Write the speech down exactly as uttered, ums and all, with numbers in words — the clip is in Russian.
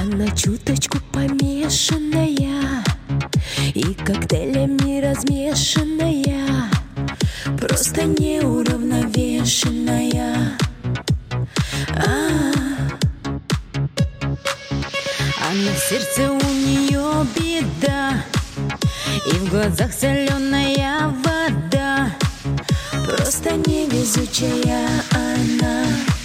Она чуточку помешанная и коктейлями размешанная, просто неуравновешенная. А, а на сердце у нее беда, и в глазах соленая вода, просто невезучая она.